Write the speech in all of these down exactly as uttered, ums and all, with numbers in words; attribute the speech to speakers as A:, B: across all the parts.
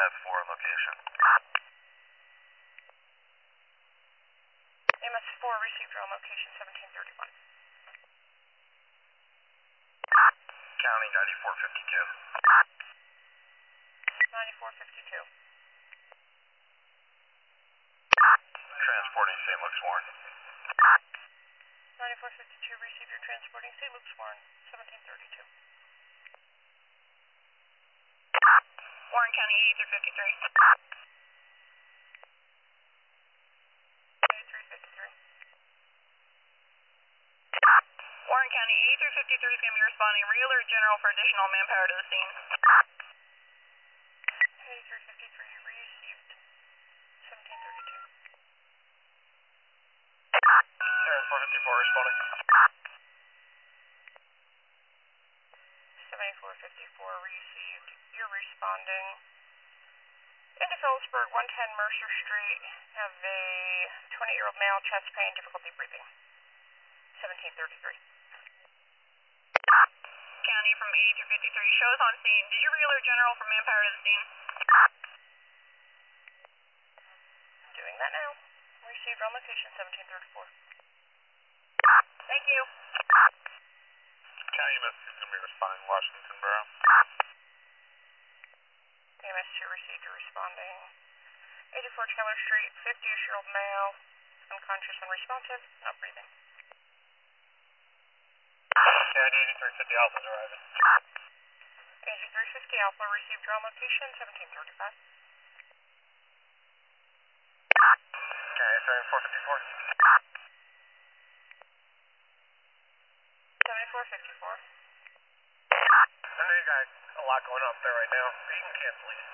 A: S four location.
B: M S four received on location seventeen thirty-one.
A: County ninety-four fifty-two.
B: ninety-four fifty-two.
A: Transporting Saint Luke's Warren.
B: ninety-four fifty-two received your transporting Saint Luke's Warren seventeen thirty-two.
C: Warren County eighty-three fifty-three.
B: eighty-three fifty-three.
C: Warren County eighty-three fifty-three is going to be responding. Re-alert General for additional manpower to the scene.
B: eighty-three fifty-three received seventeen thirty-two.
A: seventy-four fifty-four responding.
B: seventy-four fifty-four received. You're responding. Into Phillipsburg, one ten Mercer Street. Have a twenty-year-old male, chest pain, difficulty breathing. seventeen thirty-three.
C: County from eighty-three fifty-three. Show us on scene. Did you re-alert General for manpower to the scene?
B: Doing that now. Received on location seventeen thirty-four.
C: Thank you.
A: County M S two is going to be responding Washington Borough.
B: M S two received, you're responding. eighty-four Taylor Street, fifty-ish-year-old male, unconscious and responsive, not breathing.
A: County eighty-three fifty Alpha is arriving.
B: eighty-three fifty Alpha received your on location seventeen thirty-five.
A: County seventy-four fifty-four.
B: seventy-four fifty-four.
A: I know you got a lot going on there right now, so you can cancel these.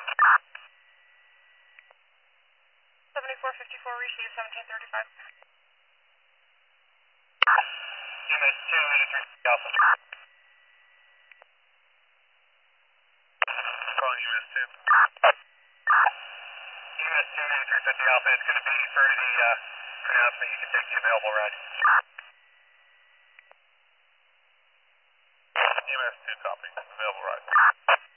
B: seventy-four fifty-four received seventeen thirty-five.
A: M S two eighty-three fifty Alpha. Calling U S two. U S two eighty-three fifty Alpha, it's going to be for the uh, pronouncement. You can take the available ride. M S two copy, available ride.